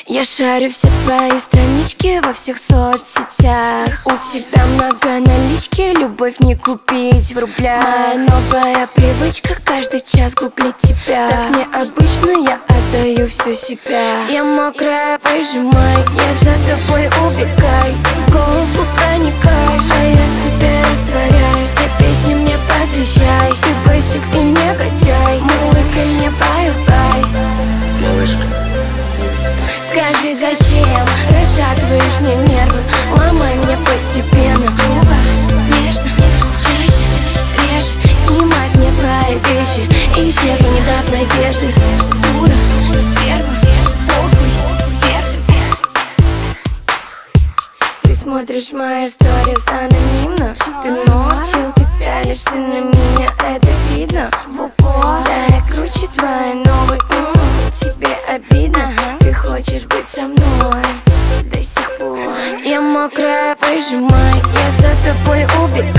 Я шарю все твои странички во всех соцсетях. У тебя много налички, любовь не купить в рублях. Моя новая привычка каждый час гуглить тебя. Так необычно, я отдаю всю себя. Я мокрая, выжимай, я за тобой убегай. В голову проникаешь, а я в тебе растворяюсь. Все песни мне посвящай. Ты бейсик и негодяй, мурлыкай мне бай-бай. Малышка, не засыпай. Скажи, зачем расшатываешь мне нервы? Ломай мне постепенно. Грубо, нежно, чаще, реже. Снимай мне свои вещи. Исчезла, не дав надежды. Дура, стерва, похуй, стерва. Ты смотришь мои сторис анонимно. Ты ночью, ты пялишься на меня, это видно в упор. Да, я круче твоей новой, тебе обидно. Ты хочешь быть со мной до сих пор. Я мокрая, выжимай, я за тобой убегаю.